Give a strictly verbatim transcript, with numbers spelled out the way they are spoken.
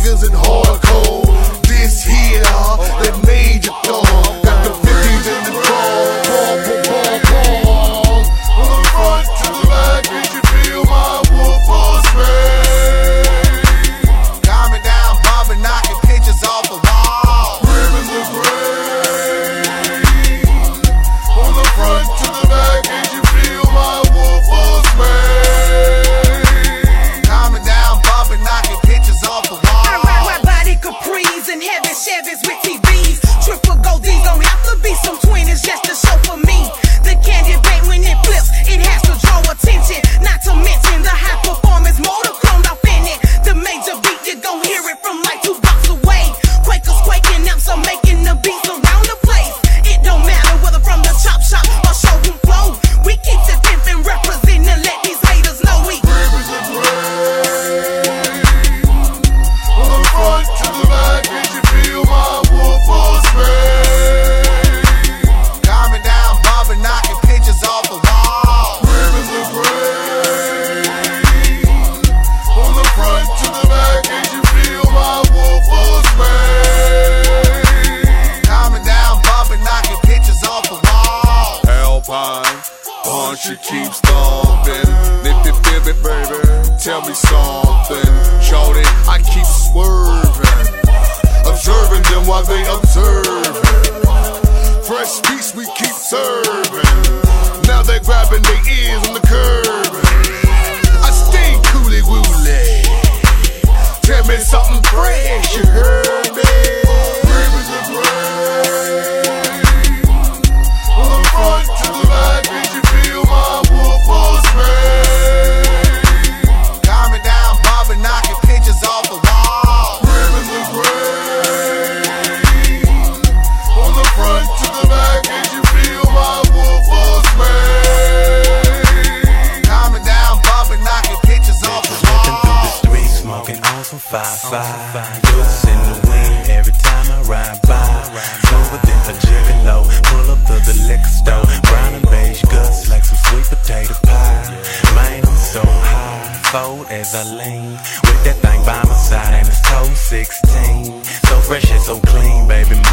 niggas in hardcore. This here, that major dog. Got the fifties in the draw. Ball, ball, ball, ball. From the front to the back, did you feel my wolf was spray? Calm it down, bumping, knocking pictures off the wall. Ribbons of gray. From the front to the back, did you feel my wolf was spray? Calm it down, bumping, knocking pictures off the wall. I ride my body Capris and heavy Chevys with T Vs. Triple gold, these don't have to be some twenties just to show for me. The candy paint when it flips, it has to draw attention. Not to mention the high performance motor chromed off in it. The major beat, you gon' hear it from like two blocks away. Quakers quaking, amps are making the beats around the place. It don't matter whether from the chop shop or showroom flow. We keep it pimpin', representing, let these haters know we. Ribbons of gray. From the front to the back, did you feel my wolf was spray? Calm it down, bumping, knocking pictures off the wall. Ribbons of gray. From the front to the back, did you feel my wolf was spray? Calm it down, bumping, knocking pictures off the wall. Alpine, punch it keeps thumping. If you feel it, baby, tell me something. Shorty, I keep swerving, observing them while they observing. Fresh beats we keep serving. Now they grabbing their ears on the curb. I stay coolie wooly. Tell me something fresh, you heard me? Ribbons of gray. From the front to the back, did you feel my wolf was spray? Calm it down, bumping, knocking pictures off the wall. Ribbons of gray. From the front to the back, did you feel my wolf was spray? Calm it down, bumping, knocking pictures off the Slipping through the wall. streets, smoking on some five five. Loose in the wind every time I ride by. Smoother than a gigolo. Pull up to the liquor store. Brown and beige guts like some sweet potato pie. Man, I'm so high, fold as I lean. With that thing by my side and it's toe sixteen. So fresh and so clean, baby.